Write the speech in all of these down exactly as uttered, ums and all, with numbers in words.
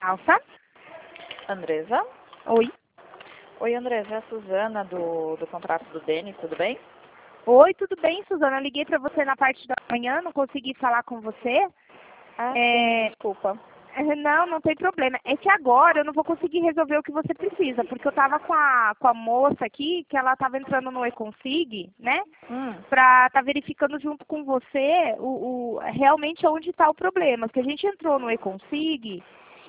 Alça? Andresa? Oi. Oi, Andresa, é a Suzana do, do contrato do Denis, tudo bem? Oi, tudo bem, Suzana? Liguei para você na parte da manhã, não consegui falar com você. Ah, sim, É... desculpa. Não, não tem problema. É que agora eu não vou conseguir resolver o que você precisa, porque eu estava com a, com a moça aqui, que ela estava entrando no eConsig, né? Hum, Para estar verificando junto com você o, o, realmente onde está o problema. Porque a gente entrou no eConsig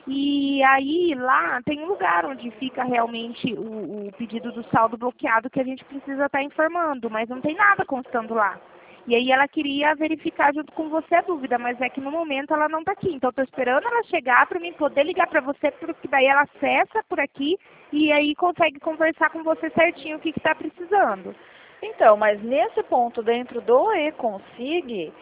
e aí lá tem um lugar onde fica realmente o, o pedido do saldo bloqueado que a gente precisa estar informando, mas não tem nada constando lá. E aí ela queria verificar junto com você a dúvida, mas é que no momento ela não está aqui. Então estou esperando ela chegar para mim poder ligar para você, porque daí ela acessa por aqui e aí consegue conversar com você certinho o que está precisando. Então, mas nesse ponto dentro do eConsig,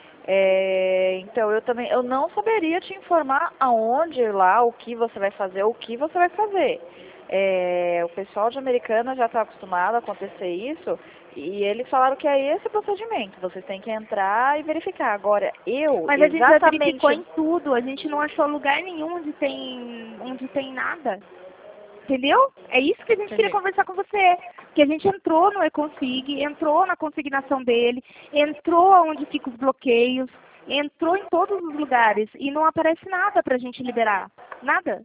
é, então eu também eu não saberia te informar aonde lá, o que você vai fazer, o que você vai fazer. É, o pessoal de Americana já está acostumado a acontecer isso e eles falaram que é esse o procedimento. Vocês têm que entrar e verificar. Agora, eu Mas a gente já exatamente... verificou em tudo, a gente não achou lugar nenhum onde tem, onde tem nada. Entendeu? É isso que a gente Entendi. queria conversar com você. Que a gente entrou no eConsig, entrou na consignação dele, entrou onde ficam os bloqueios, entrou em todos os lugares e não aparece nada pra gente liberar. Nada.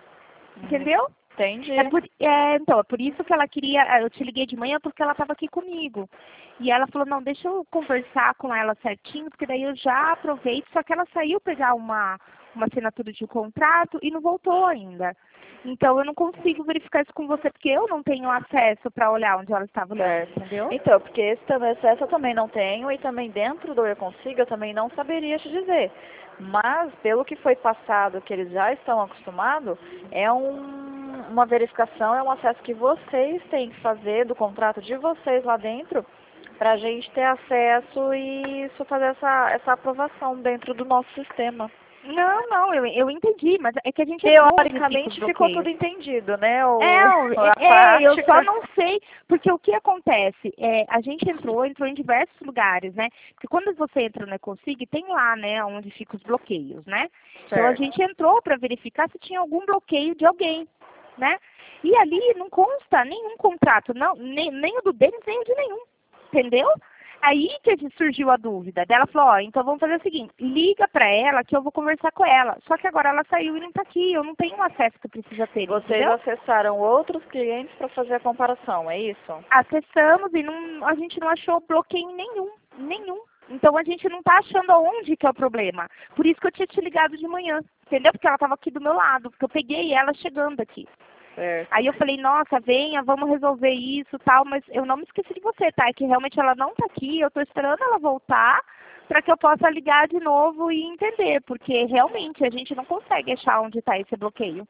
Entendeu? Entendi. É por, é, então, é por isso que ela queria, eu te liguei de manhã porque ela estava aqui comigo. E ela falou, não, deixa eu conversar com ela certinho, porque daí eu já aproveito, só que ela saiu pegar uma, uma assinatura de contrato e não voltou ainda. Então eu não consigo verificar isso com você, porque eu não tenho acesso para olhar onde ela estava olhando, Certo. entendeu? Então, porque esse também acesso eu também não tenho e também dentro do eConsig eu também não saberia te dizer. Mas, pelo que foi passado, que eles já estão acostumados, é um, uma verificação, é um acesso que vocês têm que fazer do contrato de vocês lá dentro para a gente ter acesso e isso fazer essa, essa aprovação dentro do nosso sistema. Não, não, eu, eu entendi, mas é que a gente entrou onde fica os Teoricamente ficou bloqueios. tudo entendido, né? O, É, o- a é, eu prática. só não sei, porque o que acontece, é, a gente entrou, entrou em diversos lugares, né? Porque quando você entra no eConsig, tem lá, né, onde ficam os bloqueios, né? Então a Certo. gente entrou para verificar se tinha algum bloqueio de alguém, né? E ali não consta nenhum contrato, não, nem, nem o do deles, nem o de nenhum, entendeu? Aí que surgiu a dúvida. Dela falou, ó, então vamos fazer o seguinte, liga pra ela que eu vou conversar com ela. Só que agora ela saiu e não tá aqui, eu não tenho o acesso que precisa ter, Vocês entendeu? acessaram outros clientes para fazer a comparação, é isso? Acessamos e não, a gente não achou bloqueio nenhum, nenhum. Então a gente não tá achando aonde que é o problema. Por isso que eu tinha te ligado de manhã, entendeu? Porque ela estava aqui do meu lado, porque eu peguei ela chegando aqui. Certo. Aí eu falei, nossa, venha, vamos resolver isso tal, mas eu não me esqueci de você, tá? É que realmente ela não tá aqui, eu tô esperando ela voltar para que eu possa ligar de novo e entender, porque realmente a gente não consegue achar onde está esse bloqueio.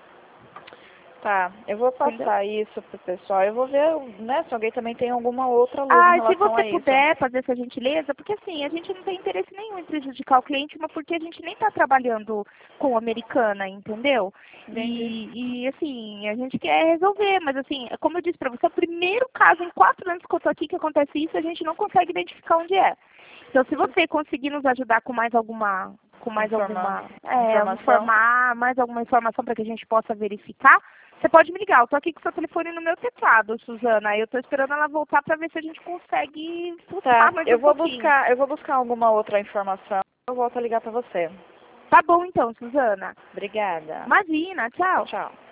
Tá, eu vou Entendeu? passar isso pro pessoal. Eu vou ver, né, se alguém também tem alguma outra luz em Ah, se relação você a isso. puder fazer essa gentileza, porque assim, a gente não tem interesse nenhum em prejudicar o cliente, mas porque a gente nem está trabalhando com Americana, entendeu? Entendi. E, e assim, a gente quer resolver, mas assim, como eu disse para você, é o primeiro caso em quatro anos que eu estou aqui que acontece isso, a gente não consegue identificar onde é. Então, se você conseguir nos ajudar com mais alguma, com mais Informar. alguma, é, Informação. informar, mais alguma informação para que a gente possa verificar, você pode me ligar. Eu tô aqui com o seu telefone no meu teclado, Suzana. Eu tô esperando ela voltar para ver se a gente consegue Tá, pulsar mais eu um vou pouquinho. buscar, eu vou buscar alguma outra informação. Eu volto a ligar para você. Tá bom então, Suzana. Obrigada. Imagina, Tchau, tchau. tchau.